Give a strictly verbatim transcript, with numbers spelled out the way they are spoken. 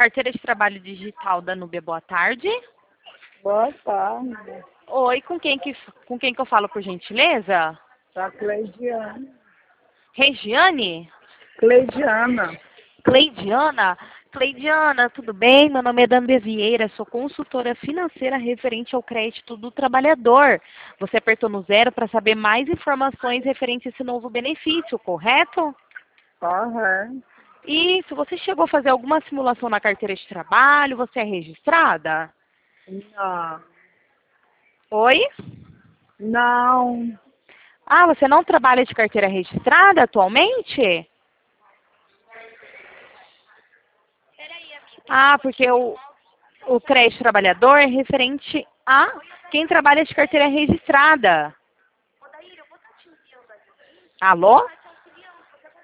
Carteira de trabalho digital da Núbia, boa tarde. Boa tarde. Oi, com quem que, com quem que eu falo, por gentileza? Tá Cleidiana. Regiane? Cleidiana. Cleidiana? Cleidiana, tudo bem? Meu nome é Danda Vieira, sou consultora financeira referente ao crédito do trabalhador. Você apertou no zero para saber mais informações referente a esse novo benefício, correto? Correto. E se você chegou a fazer alguma simulação na carteira de trabalho, você é registrada? Não. Oi? Não. Ah, você não trabalha de carteira registrada atualmente? Ah, porque o, o crédito trabalhador é referente a quem trabalha de carteira registrada. Alô?